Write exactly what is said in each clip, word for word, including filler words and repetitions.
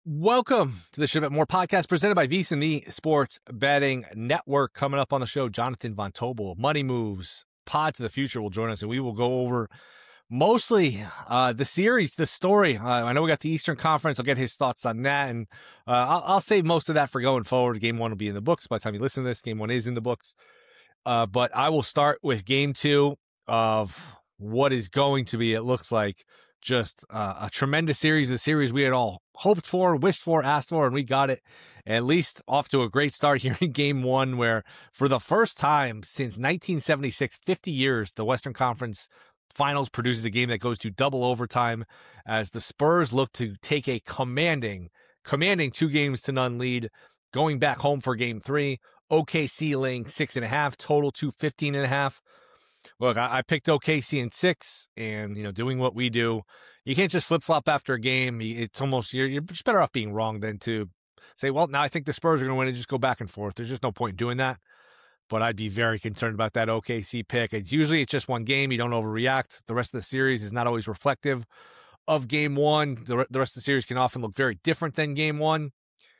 Welcome to the Should Bet More podcast presented by VSiN, the Sports Betting Network. Coming up on the show, Jonathan Von Tobel, Money Moves, Pod to the Future will join us, and we will go over mostly uh, the series, the story. Uh, I know we got the Eastern Conference. I'll get his thoughts on that, and uh, I'll, I'll save most of that for going forward. Game one will be in the books by the time you listen to this. Game one is in the books. Uh, but I will start with game two of what is going to be, it looks like, just uh, a tremendous series, the series we had all hoped for, wished for, asked for, and we got it at least off to a great start here in game one, where for the first time since nineteen seventy-six, fifty years, the Western Conference Finals produces a game that goes to double overtime as the Spurs look to take a commanding, commanding two games to none lead, going back home for game three. O K C laying six and a half, total to fifteen and a half. Look, I, I picked O K C in six, and, you know, doing what we do, you can't just flip-flop after a game. It's almost, you're, you're just better off being wrong than to say, well, now I think the Spurs are going to win and just go back and forth. There's just no point in doing that. But I'd be very concerned about that O K C pick. It's usually it's just one game. You don't overreact. The rest of the series is not always reflective of game one. The, the rest of the series can often look very different than game one.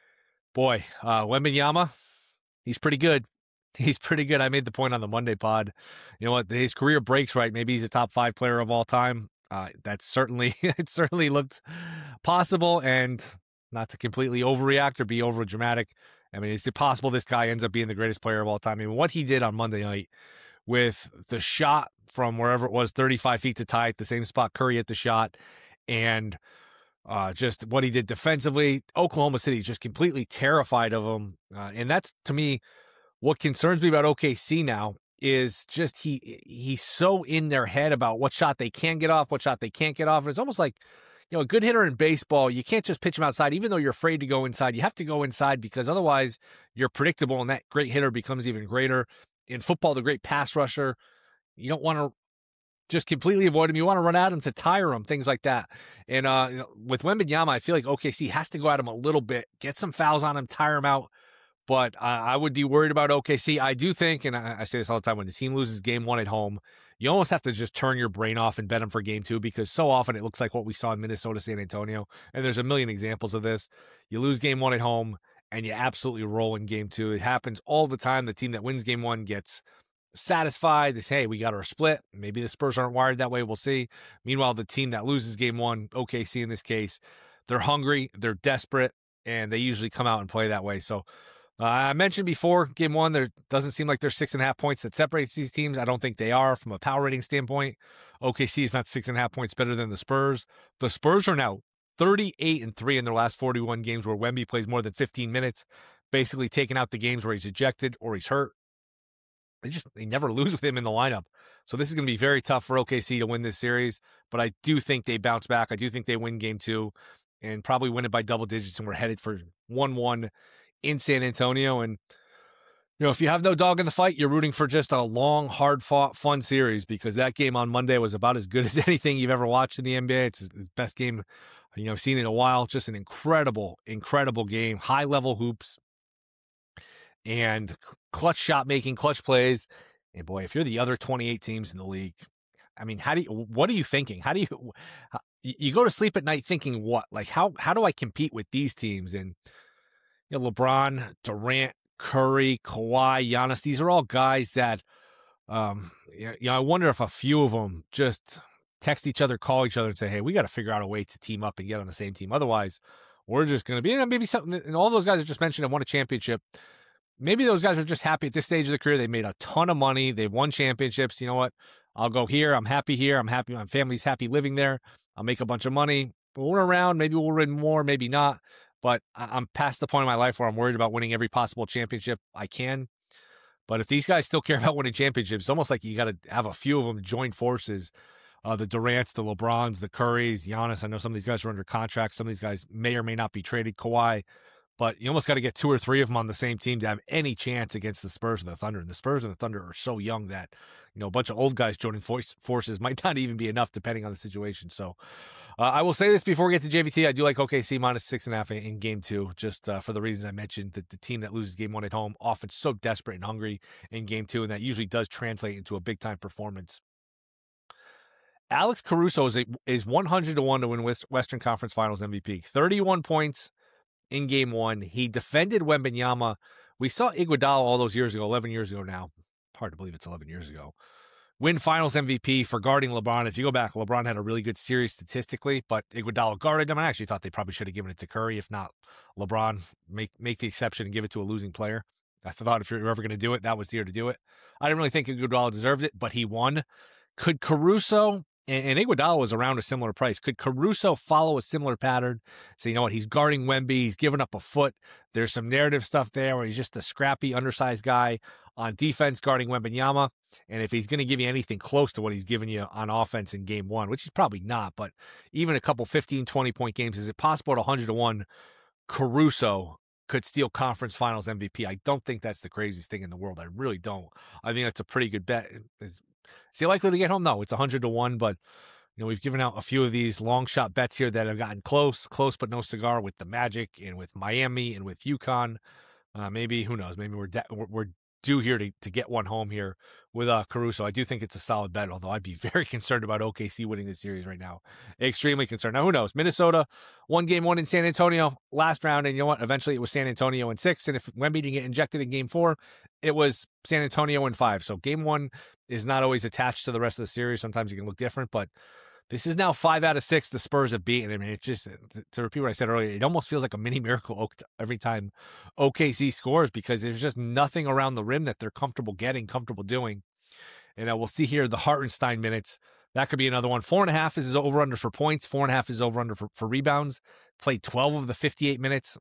Boy, uh, Wembanyama, he's pretty good. He's pretty good. I made the point on the Monday pod. You know what? His career breaks right. Maybe he's a top five player of all time. Uh, that's certainly, it certainly looked possible, and not to completely overreact or be over dramatic. I mean, it's possible this guy ends up being the greatest player of all time. I mean, what he did on Monday night with the shot from wherever it was, thirty-five feet to tie at the same spot Curry hit the shot, and uh, just what he did defensively. Oklahoma City just completely terrified of him. Uh, and that's, to me, what concerns me about O K C now is just he he's so in their head about what shot they can get off, what shot they can't get off. And it's almost like, you know, a good hitter in baseball, you can't just pitch him outside. Even though you're afraid to go inside, you have to go inside because otherwise you're predictable and that great hitter becomes even greater. In football, the great pass rusher, you don't want to just completely avoid him. You want to run at him to tire him, things like that. And uh, with Wembanyama, I feel like O K C has to go at him a little bit, get some fouls on him, tire him out. But uh, I would be worried about O K C. I do think, and I, I say this all the time, when the team loses game one at home, you almost have to just turn your brain off and bet them for game two, because so often it looks like what we saw in Minnesota, San Antonio. And there's a million examples of this. You lose game one at home and you absolutely roll in game two. It happens all the time. The team that wins game one gets satisfied. They say, hey, we got our split. Maybe the Spurs aren't wired that way. We'll see. Meanwhile, the team that loses game one, O K C in this case, they're hungry, they're desperate, and they usually come out and play that way. So, Uh, I mentioned before, game one, there doesn't seem like there's six and a half points that separates these teams. I don't think they are from a power rating standpoint. O K C is not six and a half points better than the Spurs. The Spurs are now thirty-eight and three in their last forty-one games where Wemby plays more than fifteen minutes, basically taking out the games where he's ejected or he's hurt. They just, they never lose with him in the lineup. So this is going to be very tough for O K C to win this series, but I do think they bounce back. I do think they win game two and probably win it by double digits, and we're headed for one one in San Antonio. And, you know, if you have no dog in the fight, you're rooting for just a long, hard-fought, fun series, because that game on Monday was about as good as anything you've ever watched in the N B A. It's the best game, you know, I've seen in a while. Just an incredible, incredible game, high-level hoops, and clutch shot-making, clutch plays. And, boy, if you're the other twenty-eight teams in the league, I mean, how do you, what are you thinking? How do you, how, you go to sleep at night thinking what? Like, how, how do I compete with these teams? And, you know, LeBron, Durant, Curry, Kawhi, Giannis, these are all guys that, um, you know, I wonder if a few of them just text each other, call each other and say, hey, we got to figure out a way to team up and get on the same team. Otherwise, we're just going to be, you know, maybe something, and all those guys I just mentioned have won a championship. Maybe those guys are just happy at this stage of their career. They made a ton of money. They've won championships. You know what? I'll go here. I'm happy here. I'm happy. My family's happy living there. I'll make a bunch of money. We'll run around. Maybe we'll win more, maybe not. But I'm past the point in my life where I'm worried about winning every possible championship I can. But if these guys still care about winning championships, it's almost like you got to have a few of them join forces. Uh, the Durants, the LeBrons, the Currys, Giannis. I know some of these guys are under contract. Some of these guys may or may not be traded. Kawhi. But you almost got to get two or three of them on the same team to have any chance against the Spurs and the Thunder. And the Spurs and the Thunder are so young that, you know, a bunch of old guys joining force, forces might not even be enough depending on the situation. So uh, I will say this before we get to J V T. I do like O K C minus six and a half in, in game two, just uh, for the reasons I mentioned, that the team that loses game one at home often so desperate and hungry in game two, and that usually does translate into a big-time performance. Alex Caruso is, a, is one hundred to one to win Western Conference Finals M V P. thirty-one points, in game one. He defended Wembanyama. We saw Iguodala all those years ago, eleven years ago now. Hard to believe it's eleven years ago. Win finals M V P for guarding LeBron. If you go back, LeBron had a really good series statistically, but Iguodala guarded him. I actually thought they probably should have given it to Curry. If not, LeBron, make make the exception and give it to a losing player. I thought if you're ever going to do it, that was the year to do it. I didn't really think Iguodala deserved it, but he won. Could Caruso, and, and Iguodala was around a similar price, could Caruso follow a similar pattern? So, you know what, he's guarding Wemby, he's giving up a foot. There's some narrative stuff there where he's just a scrappy, undersized guy on defense guarding Wembanyama. And if he's going to give you anything close to what he's giving you on offense in game one, which he's probably not, but even a couple fifteen, twenty-point games, is it possible at one hundred to one Caruso could steal conference finals M V P? I don't think that's the craziest thing in the world. I really don't. I think that's a pretty good bet. Is, is he likely to get home? No, it's one hundred to one, but you know, we've given out a few of these long shot bets here that have gotten close, close but no cigar with the Magic and with Miami and with UConn. Uh, maybe, who knows, maybe we're, de- we're due here to, to get one home here with uh, Caruso. I do think it's a solid bet, although I'd be very concerned about O K C winning this series right now. Extremely concerned. Now, who knows? Minnesota won game one in San Antonio last round, and you know what? Eventually it was San Antonio in six, and if Wemby didn't get injected in game four, it was San Antonio in five. So game one is not always attached to the rest of the series. Sometimes it can look different, but this is now five out of six the Spurs have beaten. I mean, it's just, to repeat what I said earlier, it almost feels like a mini miracle every time O K C scores, because there's just nothing around the rim that they're comfortable getting, comfortable doing. And uh, we'll see here the Hartenstein minutes. That could be another one. Four and a half is his over-under for points. Four and a half is over-under for, for rebounds. Played twelve of the fifty-eight minutes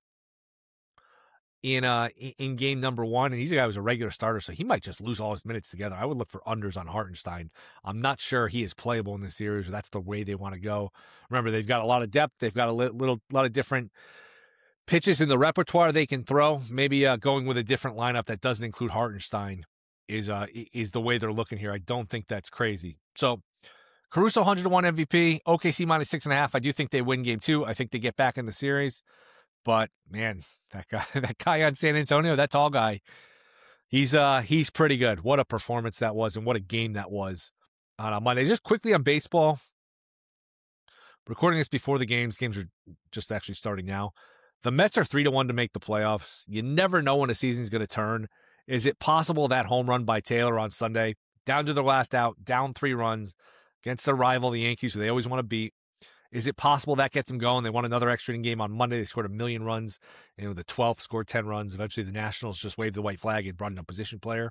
in uh in game number one, and he's a guy who's a regular starter, so he might just lose all his minutes together. I would look for unders on Hartenstein. I'm not sure he is playable in this series, or that's the way they want to go. Remember, they've got a lot of depth. They've got a li- little lot of different pitches in the repertoire they can throw. Maybe uh, going with a different lineup that doesn't include Hartenstein is uh is the way they're looking here. I don't think that's crazy. So Caruso one hundred to one M V P, O K C minus six and a half. I do think they win game two. I think they get back in the series. But man, that guy, that guy on San Antonio, that tall guy, he's uh he's pretty good. What a performance that was, and what a game that was on a Monday. Just quickly on baseball, recording this before the games. Games are just actually starting now. The Mets are three to one to make the playoffs. You never know when a season's going to turn. Is it possible that home run by Taylor on Sunday, down to their last out, down three runs against their rival, the Yankees, who they always want to beat? Is it possible that gets them going? They won another extra inning game on Monday. They scored a million runs. And with the twelfth, scored ten runs. Eventually, the Nationals just waved the white flag and brought in a position player.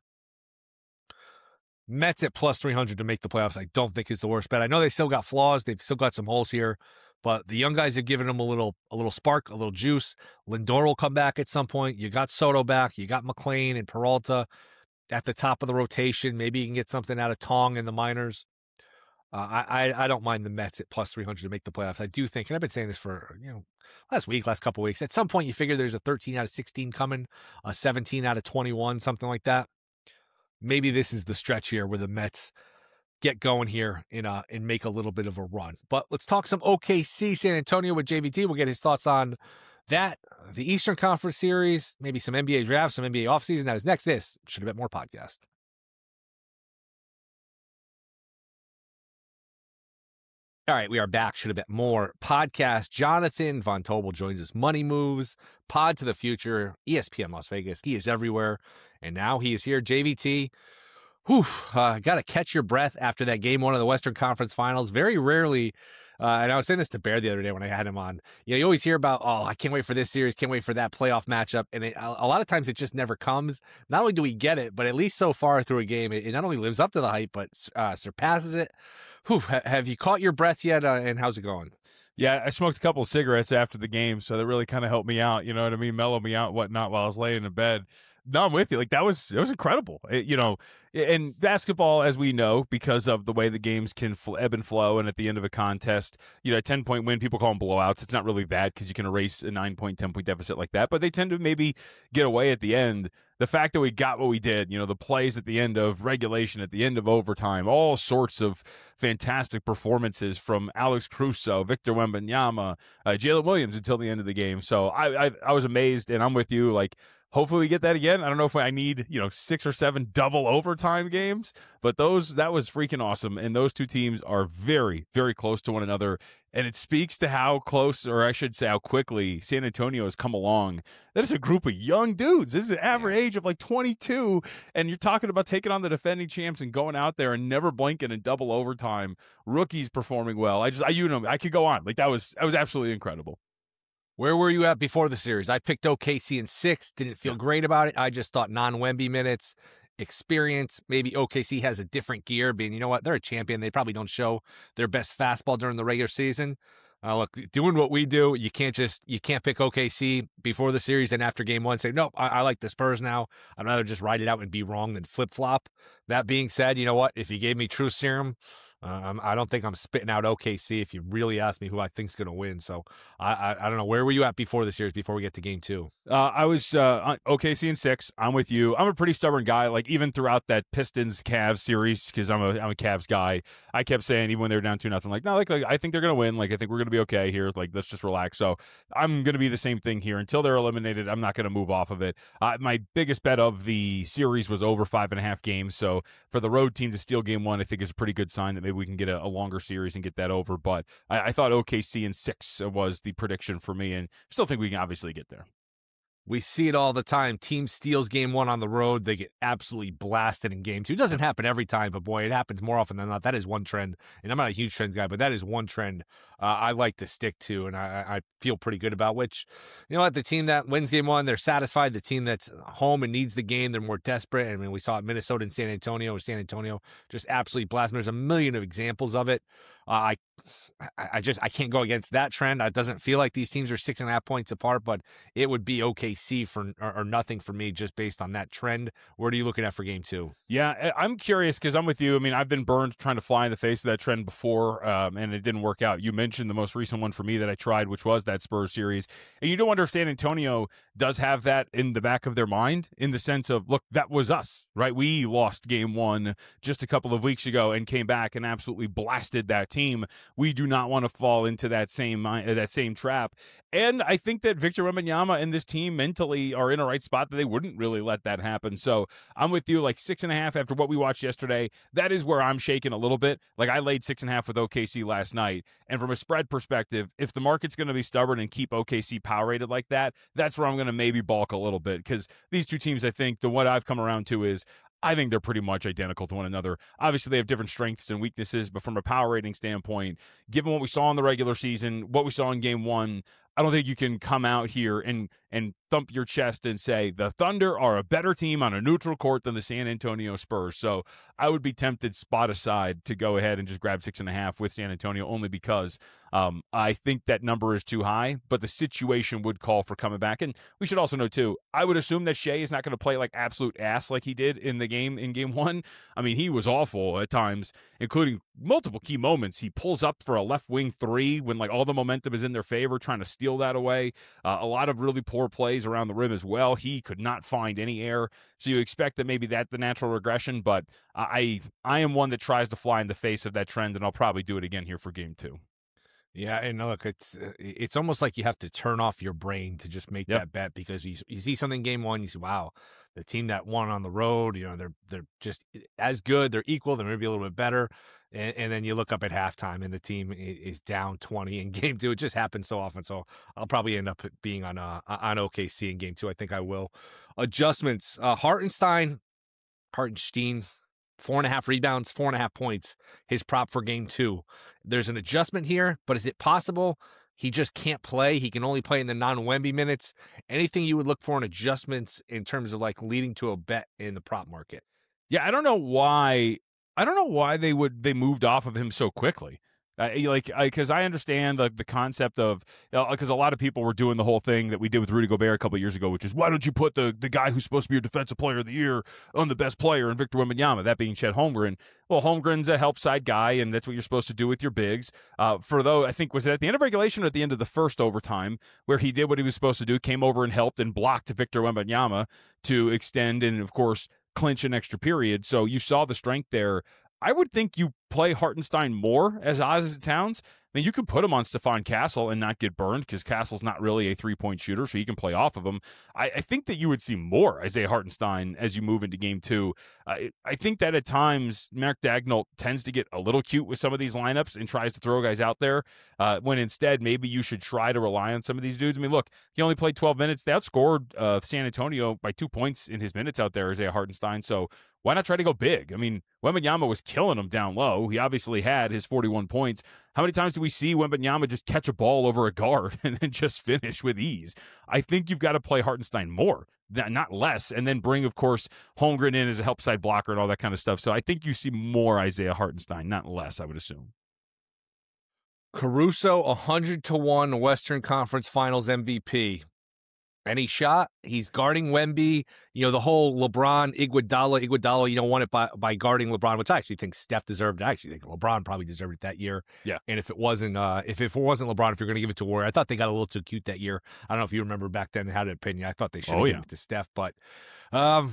Mets at plus three hundred to make the playoffs, I don't think is the worst bet. I know they still got flaws. They've still got some holes here. But the young guys have given them a little a little spark, a little juice. Lindor will come back at some point. You got Soto back. You got McClain and Peralta at the top of the rotation. Maybe you can get something out of Tong in the minors. Uh, I, I don't mind the Mets at plus three hundred to make the playoffs. I do think, and I've been saying this for, you know, last week, last couple of weeks, at some point you figure there's a thirteen out of sixteen coming, a seventeen out of twenty-one, something like that. Maybe this is the stretch here where the Mets get going here in uh, and make a little bit of a run. But let's talk some O K C San Antonio with J V T. We'll get his thoughts on that, the Eastern Conference Series, maybe some N B A drafts, some N B A offseason. That is next. This Should Have Bet More podcast. All right, we are back. Should Have Bet More podcast. Jonathan Von Tobel joins us. Money Moves, Pod to the Future, E S P N Las Vegas. He is everywhere, and now he is here. J V T, whew, uh, got to catch your breath after that game one of the Western Conference Finals. Very rarely, uh, and I was saying this to Bear the other day when I had him on, you know, you always hear about, oh, I can't wait for this series, can't wait for that playoff matchup, and it, a, a lot of times it just never comes. Not only do we get it, but at least so far through a game, it, it not only lives up to the hype, but uh, surpasses it. Whew, have you caught your breath yet, uh, and how's it going? Yeah, I smoked a couple of cigarettes after the game, so that really kind of helped me out, you know what I mean, mellow me out and whatnot while I was laying in bed. No, I'm with you. Like, that was, it was incredible. It, you know, and basketball, as we know, because of the way the games can fl- ebb and flow, and at the end of a contest, you know, a ten-point win, people call them blowouts. It's not really that because you can erase a nine-point, ten-point deficit like that, but they tend to maybe get away at the end. The fact that we got what we did, you know, the plays at the end of regulation, at the end of overtime, all sorts of fantastic performances from Alex Caruso, Victor Wembanyama, uh, Jalen Williams until the end of the game. So I, I I was amazed, and I'm with you. Like, Hopefully we get that again. I don't know if I need, you know, six or seven double overtime games, but those that was freaking awesome. And those two teams are very, very close to one another. And it speaks to how close, or I should say how quickly, San Antonio has come along. That is a group of young dudes. This is an average age of like twenty-two. And you're talking about taking on the defending champs and going out there and never blinking in double overtime. Rookies performing well. I just, I, you know, I could go on. Like that was, that was absolutely incredible. Where were you at before the series? I picked O K C in six. Didn't feel great about it. I just thought non-Wemby minutes, experience. Maybe O K C has a different gear, being, you know what, they're a champion. They probably don't show their best fastball during the regular season. Uh, look, doing what we do, you can't just you can't pick O K C before the series and after game one say, nope, I, I like the Spurs now. I'd rather just ride it out and be wrong than flip-flop. That being said, you know what? If you gave me true serum, Um, I don't think I'm spitting out O K C if you really ask me who I think's going to win. So I, I I don't know. Where were you at before the series, before we get to game two? Uh, I was uh, O K C in six. I'm with you. I'm a pretty stubborn guy. Like even throughout that Pistons Cavs series, because I'm a I'm a Cavs guy. I kept saying even when they were down two nothing, like no, like, like I think they're going to win. Like I think we're going to be okay here. Like let's just relax. So I'm going to be the same thing here until they're eliminated. I'm not going to move off of it. Uh, my biggest bet of the series was over five and a half games. So for the road team to steal game one, I think is a pretty good sign that maybe we can get a, a longer series and get that over. But I, I thought O K C in six was the prediction for me, and still think we can obviously get there. We see it all the time. Team steals game one on the road. They get absolutely blasted in game two. It doesn't happen every time, but boy, it happens more often than not. That is one trend. And I'm not a huge trends guy, but that is one trend uh, I like to stick to, and I, I feel pretty good about, which, you know what, the team that wins game one, they're satisfied. The team that's home and needs the game, they're more desperate. I mean, we saw it Minnesota and San Antonio. San Antonio just absolutely blasted. There's a million of examples of it. Uh, I, I just I can't go against that trend. It doesn't feel like these teams are six and a half points apart, but it would be O K C for or, or nothing for me just based on that trend. What are you looking at for game two? Yeah, I'm curious because I'm with you. I mean, I've been burned trying to fly in the face of that trend before, um, and it didn't work out. You mentioned the most recent one for me that I tried, which was that Spurs series, and you do wonder if San Antonio does have that in the back of their mind, in the sense of, look, that was us, right? We lost game one just a couple of weeks ago and came back and absolutely blasted that team. We do not want to fall into that same uh, that same trap. And I think that Victor Wembanyama and this team mentally are in a right spot that they wouldn't really let that happen. So I'm with you, like six and a half after what we watched yesterday. That is where I'm shaking a little bit. Like I laid six and a half with O K C last night. And from a spread perspective, if the market's going to be stubborn and keep O K C power rated like that, that's where I'm going to maybe balk a little bit. Because these two teams, I think, the what I've come around to is I think they're pretty much identical to one another. Obviously, they have different strengths and weaknesses, but from a power rating standpoint, given what we saw in the regular season, what we saw in game one, I don't think you can come out here and and thump your chest and say the Thunder are a better team on a neutral court than the San Antonio Spurs. So I would be tempted, spot aside, to go ahead and just grab six and a half with San Antonio, only because um, I think that number is too high, but the situation would call for coming back. And we should also know, too, I would assume that Shea is not going to play like absolute ass like he did in the game in game one. I mean, he was awful at times, including multiple key moments. He pulls up for a left wing three when like all the momentum is in their favor, trying to steal that away. Uh, a lot of really poor plays around the rim as well. He could not find any air. So you expect that maybe that's the natural regression, but I I am one that tries to fly in the face of that trend, and I'll probably do it again here for game two. Yeah, and look, it's it's almost like you have to turn off your brain to just make Yep. that bet, because you you see something game one, you say, wow, the team that won on the road, you know, they're they're just as good, they're equal, they're maybe a little bit better, and, and then you look up at halftime and the team is down twenty in game two. It just happens so often, so I'll probably end up being on uh, on O K C in game two. I think I will. Adjustments: uh, Hartenstein, Hartenstein. Four and a half rebounds, four and a half points, his prop for game two. There's an adjustment here, but is it possible he just can't play? He can only play in the non-Wemby minutes. Anything you would look for in adjustments in terms of like leading to a bet in the prop market? Yeah, I don't know why. I don't know why they would they moved off of him so quickly. Uh, like, because I, I understand like the concept of, because uh, a lot of people were doing the whole thing that we did with Rudy Gobert a couple of years ago, which is, why don't you put the the guy who's supposed to be your defensive player of the year on the best player, and Victor Wembanyama, that being Chet Holmgren. Well, Holmgren's a help side guy, and that's what you're supposed to do with your bigs. Uh, for though, I think, was it at the end of regulation or at the end of the first overtime, where he did what he was supposed to do, came over and helped and blocked Victor Wembanyama to extend and, of course, clinch an extra period. So you saw the strength there. I would think you play Hartenstein more, as odd as it sounds, I mean, you could put him on Stephon Castle and not get burned because Castle's not really a three-point shooter, so he can play off of him. I, I think that you would see more Isaiah Hartenstein as you move into game two. I, I think that at times Mark Daigneault tends to get a little cute with some of these lineups and tries to throw guys out there uh, when instead maybe you should try to rely on some of these dudes. I mean, look, he only played twelve minutes. They outscored uh, San Antonio by two points in his minutes out there, Isaiah Hartenstein, so why not try to go big? I mean, Wembanyama was killing him down low. He obviously had his forty-one points. How many times do we see Wembanyama just catch a ball over a guard and then just finish with ease? I think you've got to play Hartenstein more, not less, and then bring, of course, Holmgren in as a help side blocker and all that kind of stuff. So I think you see more Isaiah Hartenstein, not less, I would assume. Caruso, one hundred to one Western Conference Finals M V P. Any shot? He's guarding Wemby. You know, the whole LeBron, Iguodala, Iguodala, you know, won it by, by guarding LeBron, which I actually think Steph deserved. I actually think LeBron probably deserved it that year. Yeah. And if it wasn't, uh, if, if it wasn't LeBron, if you're going to give it to Warrior, I thought they got a little too cute that year. I don't know if you remember back then and had an opinion. I thought they should have oh, given yeah. it to Steph, but, um,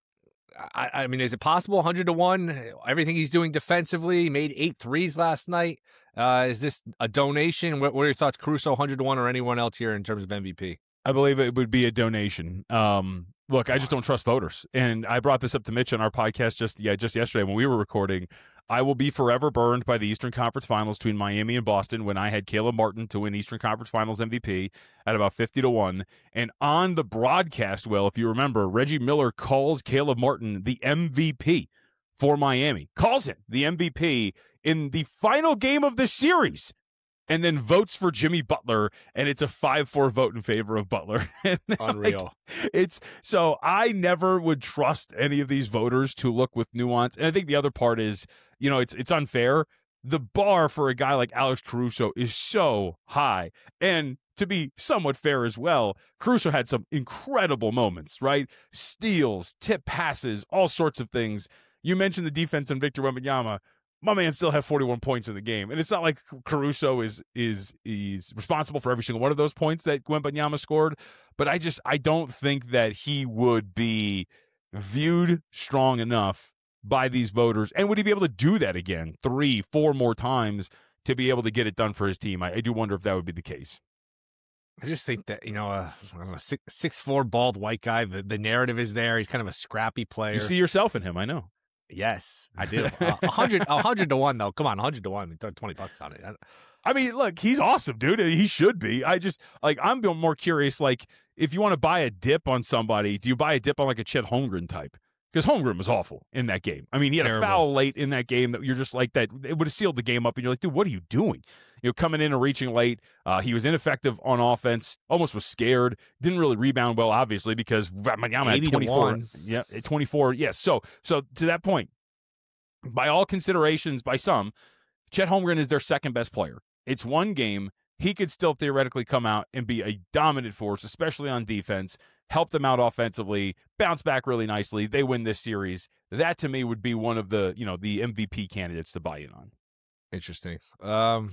I, I mean, is it possible one hundred to one? Everything he's doing defensively, he made eight threes last night. Uh, is this a donation? What, what are your thoughts, Caruso, one hundred to one, or anyone else here in terms of M V P? I believe it would be a donation. Um, look, I just don't trust voters. And I brought this up to Mitch on our podcast just yeah, just yesterday when we were recording. I will be forever burned by the Eastern Conference Finals between Miami and Boston when I had Caleb Martin to win Eastern Conference Finals M V P at about fifty to one. And on the broadcast, well, if you remember, Reggie Miller calls Caleb Martin the M V P for Miami. Calls him the M V P in the final game of the series. And then votes for Jimmy Butler, and it's a five four vote in favor of Butler. Unreal. Like, it's so I never would trust any of these voters to look with nuance. And I think the other part is, you know, it's it's unfair. The bar for a guy like Alex Caruso is so high. And to be somewhat fair as well, Caruso had some incredible moments, right? Steals, tip passes, all sorts of things. You mentioned the defense and Victor Wembanyama. My man still had forty-one points in the game. And it's not like Caruso is is is responsible for every single one of those points that Wembanyama scored. But I just I don't think that he would be viewed strong enough by these voters. And would he be able to do that again three, four more times to be able to get it done for his team? I, I do wonder if that would be the case. I just think that, you know, uh, I don't know, six, six four bald white guy, the, the narrative is there. He's kind of a scrappy player. You see yourself in him, I know. Yes, I do. Uh, one hundred, one hundred to one, though. Come on, one hundred to one. Throw twenty bucks on it. I, I mean, look, he's awesome, dude. He should be. I just, like, I'm more curious, like, if you want to buy a dip on somebody, do you buy a dip on, like, a Chet Holmgren type? Because Holmgren was awful in that game. I mean, he had Terrible. a foul late in that game that you're just like that. It would have sealed the game up, and you're like, dude, what are you doing? You know, coming in and reaching late. Uh, he was ineffective on offense. Almost was scared. Didn't really rebound well, obviously, because Wembanyama had twenty-four. Yeah, twenty-four. Yes. So, so to that point, by all considerations, by some, Chet Holmgren is their second best player. It's one game. He could still theoretically come out and be a dominant force, especially on defense, help them out offensively, bounce back really nicely. They win this series. That, to me, would be one of the, you know, the M V P candidates to buy in on. Interesting. Um,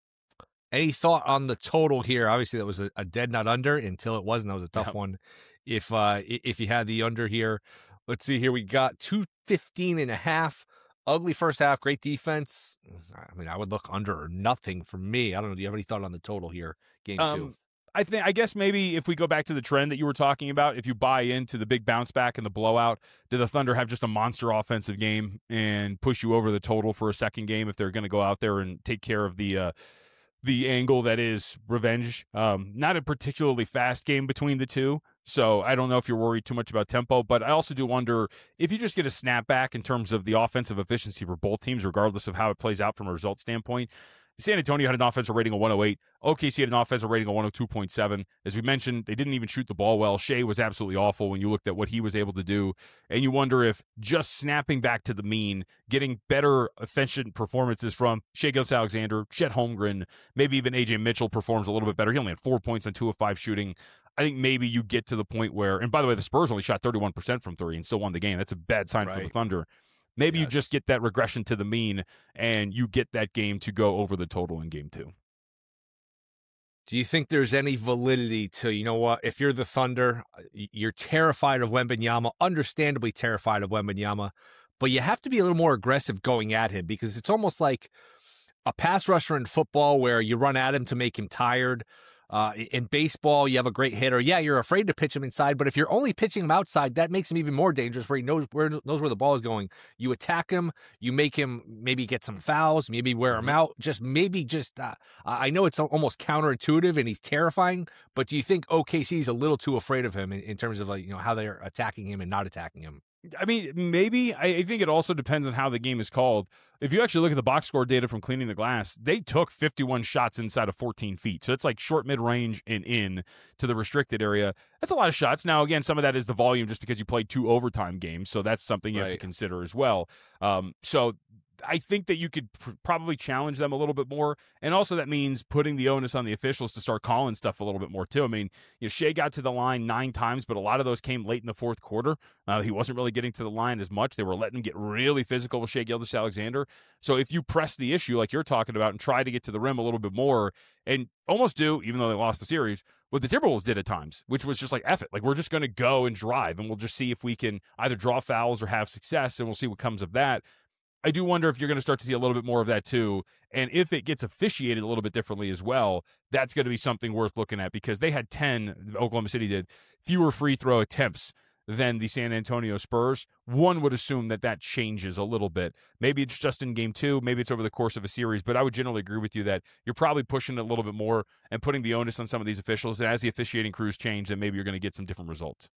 any thought on the total here? Obviously, that was a, a dead nut under until it wasn't. That was a tough yeah. one. If, uh, if you had the under here, let's see here. We got two fifteen and a half. Ugly first half, great defense. I mean, I would look under or nothing for me. I don't know. Do you have any thought on the total here? Game um, two. I think, I guess maybe if we go back to the trend that you were talking about, if you buy into the big bounce back and the blowout, do the Thunder have just a monster offensive game and push you over the total for a second game if they're going to go out there and take care of the uh, the angle that is revenge? Um, not a particularly fast game between the two. So I don't know if you're worried too much about tempo, but I also do wonder if you just get a snapback in terms of the offensive efficiency for both teams, regardless of how it plays out from a result standpoint. San Antonio had an offensive rating of one oh eight. O K C had an offensive rating of one oh two point seven. As we mentioned, they didn't even shoot the ball well. Shea was absolutely awful when you looked at what he was able to do. And you wonder if just snapping back to the mean, getting better efficient performances from Shai Gilgeous-Alexander, Chet Holmgren, maybe even A J Mitchell performs a little bit better. He only had four points on two of five shooting. I think maybe you get to the point where, and by the way, the Spurs only shot thirty-one percent from three and still won the game. That's a bad sign right. for the Thunder. Maybe yes. you just get that regression to the mean and you get that game to go over the total in game two. Do you think there's any validity to, you know what, if you're the Thunder, you're terrified of Wembanyama, understandably terrified of Wembanyama, but you have to be a little more aggressive going at him because it's almost like a pass rusher in football where you run at him to make him tired. Uh, in baseball, you have a great hitter. Yeah, you're afraid to pitch him inside, but if you're only pitching him outside, that makes him even more dangerous where he knows where knows where the ball is going. You attack him, you make him maybe get some fouls, maybe wear him out. Just maybe just, uh, I know it's almost counterintuitive and he's terrifying, but do you think O K C is a little too afraid of him in, in terms of like, you know, how they're attacking him and not attacking him? I mean, maybe. I, I think it also depends on how the game is called. If you actually look at the box score data from Cleaning the Glass, they took fifty-one shots inside of fourteen feet. So it's like short, mid-range, and in to the restricted area. That's a lot of shots. Now, again, some of that is the volume just because you played two overtime games. So that's something you right. have to consider as well. Um, so I think that you could pr- probably challenge them a little bit more. And also that means putting the onus on the officials to start calling stuff a little bit more too. I mean, you know, Shea got to the line nine times, but a lot of those came late in the fourth quarter. Uh, he wasn't really getting to the line as much. They were letting him get really physical with Shea Gilgeous-Alexander. So if you press the issue like you're talking about and try to get to the rim a little bit more and almost do, even though they lost the series, what the Timberwolves did at times, which was just like, F it. Like, we're just going to go and drive, and we'll just see if we can either draw fouls or have success, and we'll see what comes of that. I do wonder if you're going to start to see a little bit more of that too. And if it gets officiated a little bit differently as well, that's going to be something worth looking at because they had ten, Oklahoma City did, fewer free throw attempts than the San Antonio Spurs. One would assume that that changes a little bit. Maybe it's just in game two. Maybe it's over the course of a series. But I would generally agree with you that you're probably pushing it a little bit more and putting the onus on some of these officials. And as the officiating crews change, then maybe you're going to get some different results.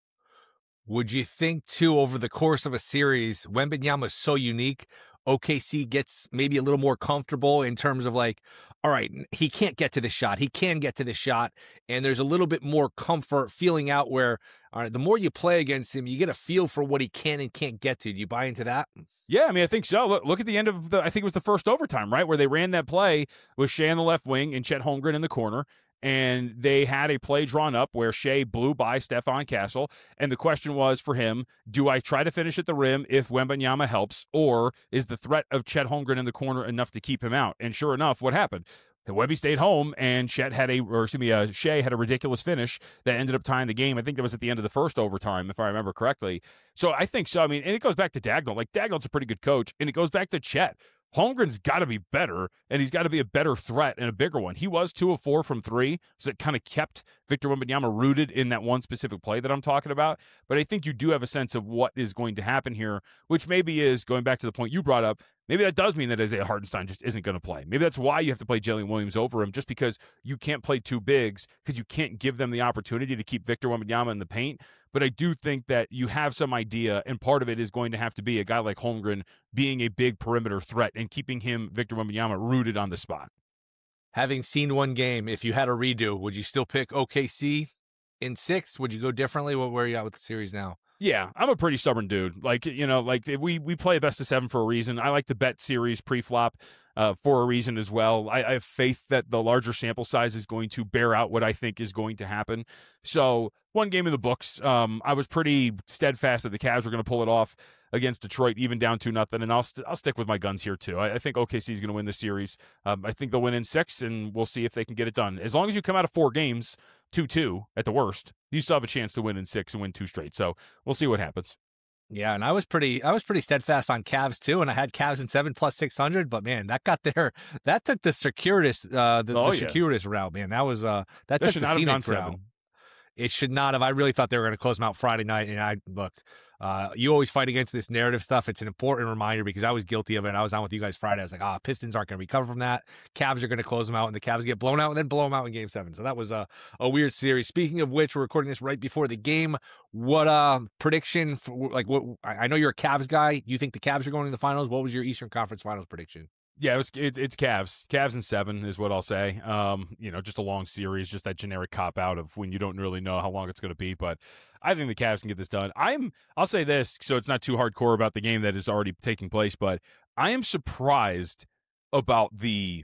Would you think, too, over the course of a series, Wembanyama is so unique, O K C gets maybe a little more comfortable in terms of like, all right, he can't get to the shot. He can get to the shot. And there's a little bit more comfort feeling out where, all right, the more you play against him, you get a feel for what he can and can't get to. Do you buy into that? Yeah, I mean, I think so. Look, look at the end of the, I think it was the first overtime, right? Where they ran that play with Shea on the left wing and Chet Holmgren in the corner. And they had a play drawn up where Shea blew by Stephon Castle. And the question was for him, do I try to finish at the rim if Wembanyama helps? Or is the threat of Chet Holmgren in the corner enough to keep him out? And sure enough, what happened? Webby stayed home, and Chet had a, or excuse me, uh, Shea had a ridiculous finish that ended up tying the game. I think that was at the end of the first overtime, if I remember correctly. So I think so. I mean, and it goes back to Dagnall. Like, Dagnall's a pretty good coach, and it goes back to Chet. Holmgren's got to be better, and he's got to be a better threat and a bigger one. He was two of four from three, so it kind of kept Victor Wembanyama rooted in that one specific play that I'm talking about. But I think you do have a sense of what is going to happen here, which maybe is, going back to the point you brought up, maybe that does mean that Isaiah Hartenstein just isn't going to play. Maybe that's why you have to play Jalen Williams over him, just because you can't play two bigs, because you can't give them the opportunity to keep Victor Wembanyama in the paint. But I do think that you have some idea, and part of it is going to have to be a guy like Holmgren being a big perimeter threat and keeping him, Victor Wembanyama, rooted on the spot. Having seen one game, if you had a redo, would you still pick O K C in six? Would you go differently? Where are you at with the series now? Yeah, I'm a pretty stubborn dude. Like, you know, like we we play a best of seven for a reason. I like to bet series pre-flop uh, for a reason as well. I, I have faith that the larger sample size is going to bear out what I think is going to happen. So one game in the books, um, I was pretty steadfast that the Cavs were going to pull it off against Detroit, even down two nothing, and I'll st- I'll stick with my guns here too. I, I think O K C is going to win the series. Um, I think they'll win in six, and we'll see if they can get it done. As long as you come out of four games two two at the worst, you still have a chance to win in six and win two straight. So we'll see what happens. Yeah, and I was pretty I was pretty steadfast on Cavs too, and I had Cavs in seven plus six hundred. But man, that got there. That took the circuitous uh, the, oh, the yeah. circuitous route. Man, that was uh that, that took the scenic route. Seven. It should not have. I really thought they were going to close them out Friday night. And I look, uh, you always fight against this narrative stuff. It's an important reminder because I was guilty of it. I was on with you guys Friday. I was like, ah, Pistons aren't going to recover from that. Cavs are going to close them out, and the Cavs get blown out and then blow them out in game seven. So that was a, a weird series. Speaking of which, we're recording this right before the game. What uh prediction? For, like, what? I know you're a Cavs guy. You think the Cavs are going to the finals? What was your Eastern Conference Finals prediction? Yeah, it was, it's it's Cavs. Cavs in seven is what I'll say. Um, you know, just a long series, just that generic cop out of when you don't really know how long it's going to be. But I think the Cavs can get this done. I'm. I'll say this, so it's not too hardcore about the game that is already taking place. But I am surprised about the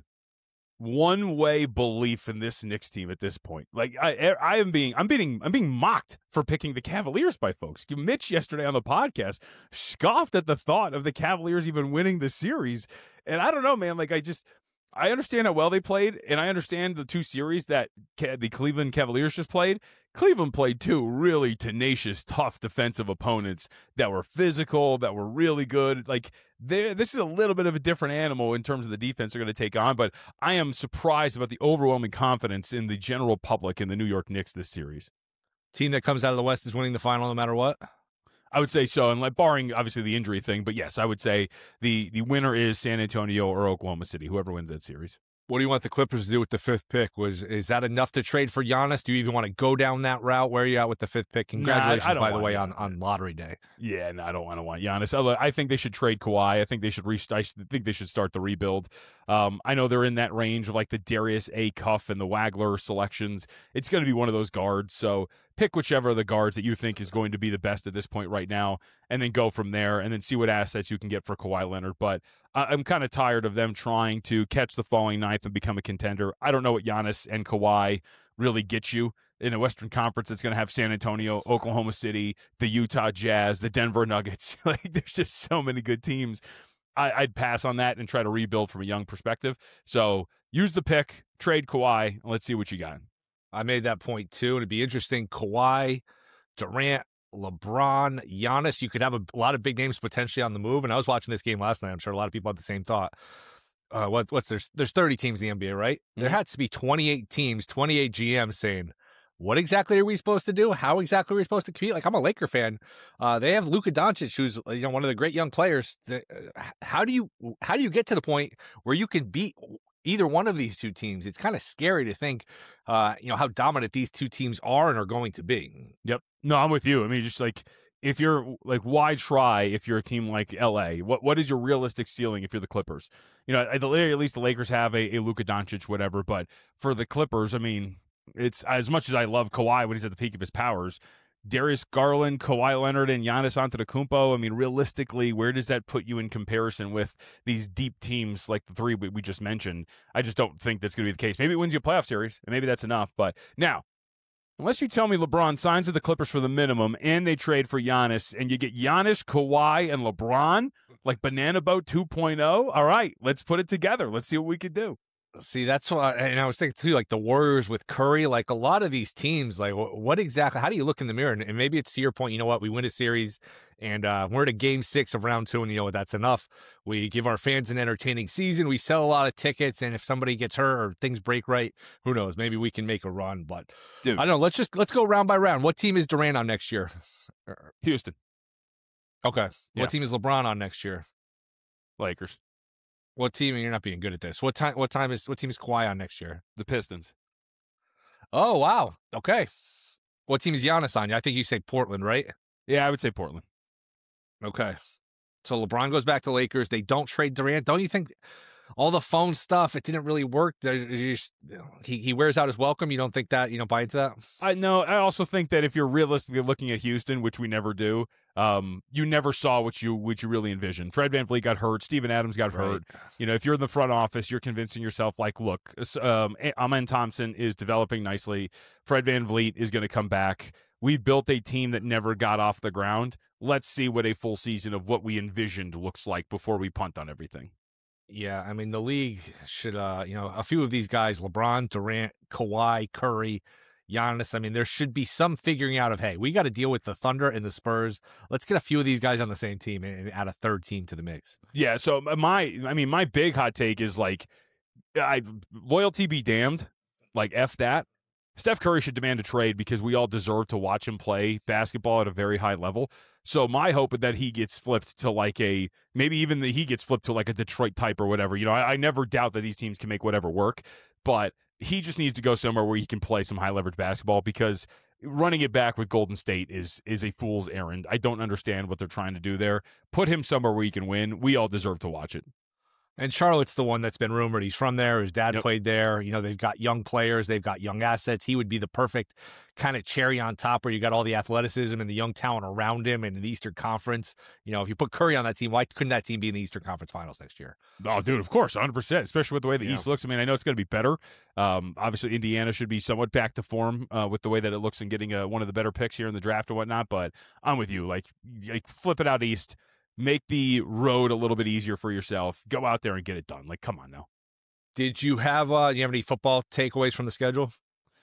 one-way belief in this Knicks team at this point. Like I, I am being, I'm being, I'm being mocked for picking the Cavaliers by folks. Mitch yesterday on the podcast scoffed at the thought of the Cavaliers even winning the series. And I don't know, man. Like I just, I understand how well they played, and I understand the two series that the Cleveland Cavaliers just played. Cleveland played two really tenacious, tough defensive opponents that were physical, that were really good. Like, this is a little bit of a different animal in terms of the defense they're going to take on, but I am surprised about the overwhelming confidence in the general public in the New York Knicks this series. Team that comes out of the West is winning the final no matter what? I would say so, and like barring obviously the injury thing, but yes, I would say the the winner is San Antonio or Oklahoma City, whoever wins that series. What do you want the Clippers to do with the fifth pick? Was is that enough to trade for Giannis? Do you even want to go down that route? Where are you at with the fifth pick? Congratulations, nah, by the way, on, on lottery day. Yeah, no, I don't want to want Giannis. I think they should trade Kawhi. I think they should re- I think they should start the rebuild. Um, I know they're in that range of like the Darius A. Cuff and the Wagler selections. It's going to be one of those guards. So pick whichever of the guards that you think is going to be the best at this point right now, and then go from there, and then see what assets you can get for Kawhi Leonard. But I'm kind of tired of them trying to catch the falling knife and become a contender. I don't know what Giannis and Kawhi really get you in a Western Conference that's going to have San Antonio, Oklahoma City, the Utah Jazz, the Denver Nuggets. Like, there's just so many good teams. I, I'd pass on that and try to rebuild from a young perspective. So use the pick, trade Kawhi, and let's see what you got. I made that point too, and it'd be interesting. Kawhi, Durant, LeBron, Giannis, you could have a, a lot of big names potentially on the move. And I was watching this game last night. I'm sure a lot of people had the same thought. Uh, what, what's there's there's thirty teams in the N B A, right? Mm-hmm. There had to be twenty-eight teams, twenty-eight G Ms saying, what exactly are we supposed to do? How exactly are we supposed to compete? Like, I'm a Laker fan. Uh, they have Luka Doncic, who's, you know, one of the great young players. How do you how do you get to the point where you can beat either one of these two teams? It's kind of scary to think, uh, you know, how dominant these two teams are and are going to be. Yep. No, I'm with you. I mean, just like, if you're like, why try if you're a team like L A? What What is your realistic ceiling if you're the Clippers? You know, at, the, at least the Lakers have a, a Luka Doncic, whatever. But for the Clippers, I mean, it's as much as I love Kawhi when he's at the peak of his powers, Darius Garland, Kawhi Leonard, and Giannis Antetokounmpo. I mean, realistically, where does that put you in comparison with these deep teams like the three we, we just mentioned? I just don't think that's going to be the case. Maybe it wins you a playoff series, and maybe that's enough. But now, unless you tell me LeBron signs with the Clippers for the minimum and they trade for Giannis, and you get Giannis, Kawhi, and LeBron, like Banana Boat two point oh, all right, let's put it together. Let's see what we could do. See, that's why, and I was thinking too, like the Warriors with Curry, like a lot of these teams, like what exactly, how do you look in the mirror? And maybe it's to your point, you know what, we win a series and uh, we're at a game six of round two, and you know what, that's enough. We give our fans an entertaining season. We sell a lot of tickets, and if somebody gets hurt or things break right, who knows, maybe we can make a run. But Dude. I don't know, let's just, let's go round by round. What team is Durant on next year? Houston. Okay. Yeah. What team is LeBron on next year? Lakers. What team? You're not being good at this. What time? What time is? What team is Kawhi on next year? The Pistons. Oh wow. Okay. What team is Giannis on? I think you say Portland, right? Yeah, I would say Portland. Okay. So LeBron goes back to Lakers. They don't trade Durant. Don't you think all the phone stuff, it didn't really work? Just, he he wears out his welcome. You don't think that? You don't buy into that? I know. I also think that if you're realistically looking at Houston, which we never do, um, you never saw what you what you really envisioned. Fred VanVleet got hurt. Steven Adams got right. hurt. You know, if you're in the front office, you're convincing yourself, like, look, um, Amen Thompson is developing nicely. Fred VanVleet is going to come back. We've built a team that never got off the ground. Let's see what a full season of what we envisioned looks like before we punt on everything. Yeah, I mean, the league should, uh, you know, a few of these guys, LeBron, Durant, Kawhi, Curry, Giannis, I mean, there should be some figuring out of, hey, we got to deal with the Thunder and the Spurs. Let's get a few of these guys on the same team and add a third team to the mix. Yeah, so my, I mean, my big hot take is, like, I loyalty be damned, like, F that. Steph Curry should demand a trade because we all deserve to watch him play basketball at a very high level. So my hope is that he gets flipped to like a, maybe even that he gets flipped to like a Detroit type or whatever. You know, I, I never doubt that these teams can make whatever work, but he just needs to go somewhere where he can play some high leverage basketball, because running it back with Golden State is is a fool's errand. I don't understand what they're trying to do there. Put him somewhere where he can win. We all deserve to watch it. And Charlotte's the one that's been rumored. He's from there. His dad yep. played there. You know, they've got young players. They've got young assets. He would be the perfect kind of cherry on top where you got all the athleticism and the young talent around him. And in the Eastern Conference, you know, if you put Curry on that team, why couldn't that team be in the Eastern Conference Finals next year? Oh, dude, of course, one hundred percent, especially with the way the yeah. East looks. I mean, I know it's going to be better. Um, obviously, Indiana should be somewhat back to form uh, with the way that it looks and getting uh, one of the better picks here in the draft and whatnot. But I'm with you. Like, like flip it out East. Make the road a little bit easier for yourself. Go out there and get it done. Like, come on now. Did you have uh, you have any football takeaways from the schedule?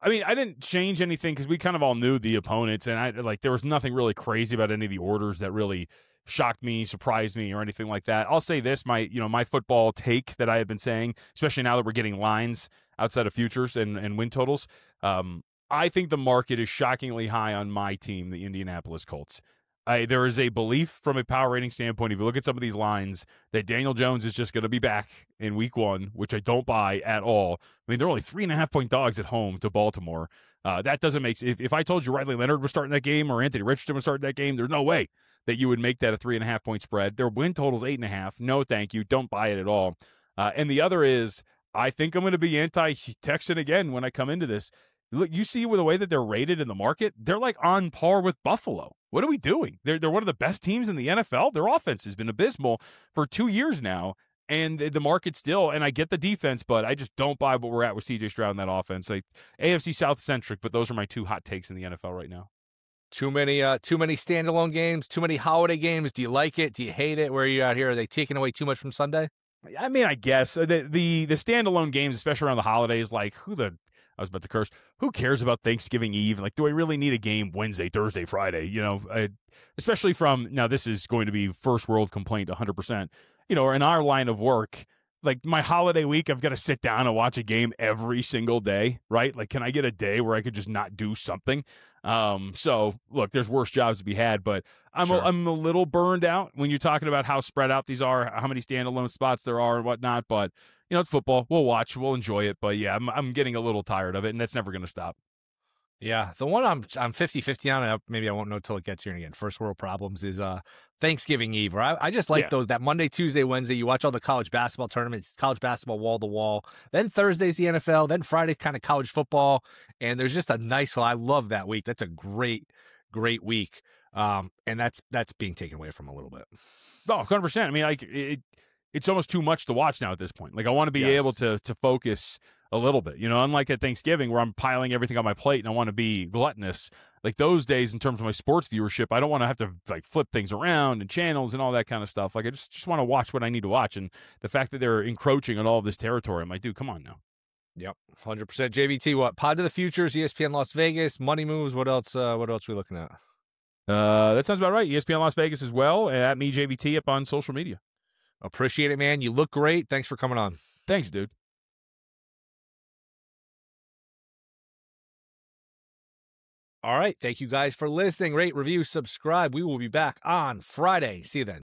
I mean, I didn't change anything because we kind of all knew the opponents, and I like there was nothing really crazy about any of the orders that really shocked me, surprised me, or anything like that. I'll say this: my you know my football take that I have been saying, especially now that we're getting lines outside of futures and and win totals. Um, I think the market is shockingly high on my team, the Indianapolis Colts. I, there is a belief from a power rating standpoint, if you look at some of these lines, that Daniel Jones is just going to be back in week one, which I don't buy at all. I mean, they're only three and a half point dogs at home to Baltimore. Uh, that doesn't make if, if I told you Riley Leonard was starting that game or Anthony Richardson was starting that game, there's no way that you would make that a three and a half point spread. Their win total's eight and a half. No, thank you. Don't buy it at all. Uh, and the other is, I think I'm going to be anti-Texan again when I come into this. Look, you see with the way that they're rated in the market, they're like on par with Buffalo. What are we doing? They're they're one of the best teams in the N F L. Their offense has been abysmal for two years now, and the market still. And I get the defense, but I just don't buy what we're at with C J Stroud in that offense. Like A F C South centric, but those are my two hot takes in the N F L right now. Too many, uh, too many standalone games. Too many holiday games. Do you like it? Do you hate it? Where are you out here? Are they taking away too much from Sunday? I mean, I guess the the the standalone games, especially around the holidays, like who the. I was about to curse. Who cares about Thanksgiving Eve? Like, do I really need a game Wednesday, Thursday, Friday? You know, I, especially from now, this is going to be first world complaint one hundred percent. You know, or in our line of work, like my holiday week, I've got to sit down and watch a game every single day, right? Like, can I get a day where I could just not do something? Um, so look, there's worse jobs to be had, but I'm Sure. a, I'm a little burned out when you're talking about how spread out these are, how many standalone spots there are and whatnot. But you know, it's football. We'll watch, we'll enjoy it. But yeah, I'm I'm getting a little tired of it, and that's never going to stop. Yeah, the one I'm I'm fifty-fifty on, and maybe I won't know till it gets here again. First world problems is uh Thanksgiving Eve, where I, I just like Yeah. those, that Monday, Tuesday, Wednesday, you watch all the college basketball tournaments, college basketball wall to wall. Then Thursday's the N F L, then Friday's kind of college football, and there's just a nice, well, I love that week. That's a great, great week. Um, and that's that's being taken away from a little bit. Oh, one hundred percent. I mean, like it, it's almost too much to watch now at this point. Like I want to be Yes. able to to focus a little bit, you know, unlike at Thanksgiving where I'm piling everything on my plate and I want to be gluttonous. Like those days in terms of my sports viewership, I don't want to have to like flip things around and channels and all that kind of stuff. Like I just, just want to watch what I need to watch. And the fact that they're encroaching on all of this territory, I'm like, dude, come on now. Yep, one hundred percent. J V T, what? Pod to the Futures, E S P N Las Vegas, Money Moves. What else? Uh, what else are we looking at? Uh, that sounds about right. E S P N Las Vegas as well. At me, J V T, up on social media. Appreciate it, man. You look great. Thanks for coming on. Thanks, dude. All right. Thank you guys for listening. Rate, review, subscribe. We will be back on Friday. See you then.